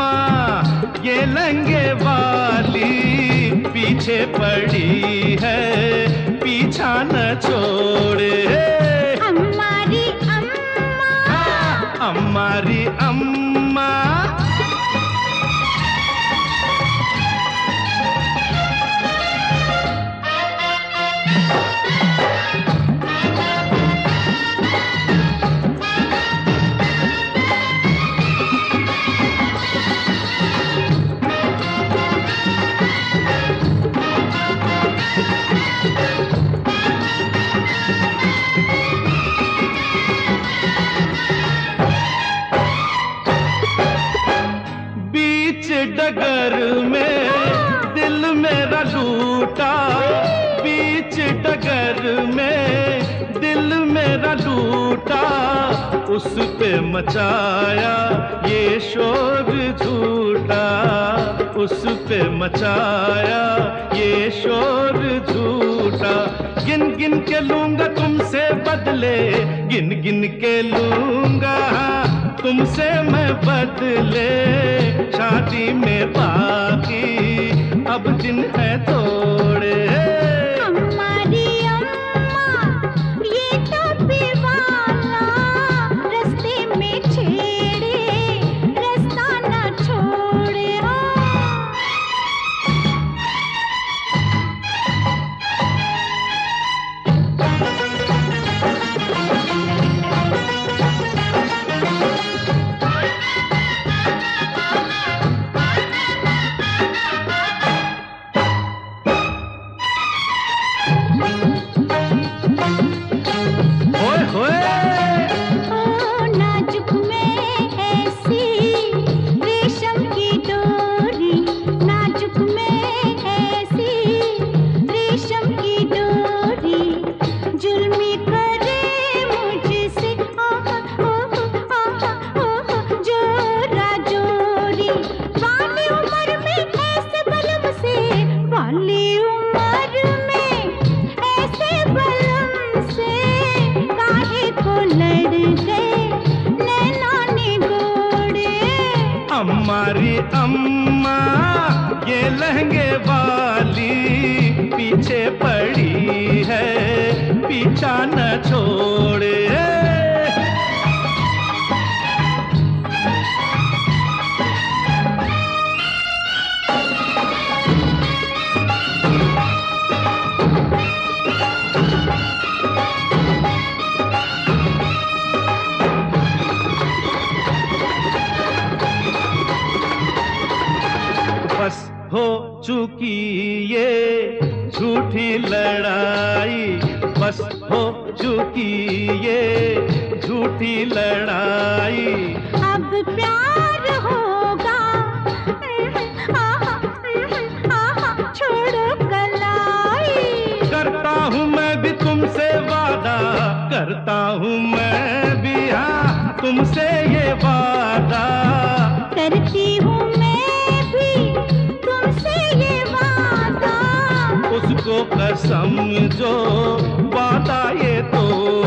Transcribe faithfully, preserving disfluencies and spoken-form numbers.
अम्मा ये लंगे वाली पीछे पड़ी है, पीछा न छोड़े। हमारी अम्मा, हमारी अम्मा। डगर में दिल मेरा लूटा, बीच डगर में दिल मेरा लूटा, उस पे मचाया ये शोर झूठा, उस पे मचाया ये शोर झूठा। गिन गिन के लूंगा तुमसे बदले, गिन गिन के लूंगा तुमसे मैं बदले, शादी में बाकी अब दिन है थोड़े। हमारी अम्मा ये टोपी वाला रास्ते में छेड़े, रास्ता न छोड़े। हमारी अम्मा ये लहंगे वाली पीछे पड़ी है, पीछा न छोड़े। बस हो चुकी ये झूठी लड़ाई, बस हो चुकी ये झूठी लड़ाई। अब प्यार होगा, छोड़ो कलाई। करता हूँ मैं भी तुमसे वादा, करता हूँ मैं भी हाँ तुमसे ये वादा, करती हूँ उसको कसम जो वादा ये तो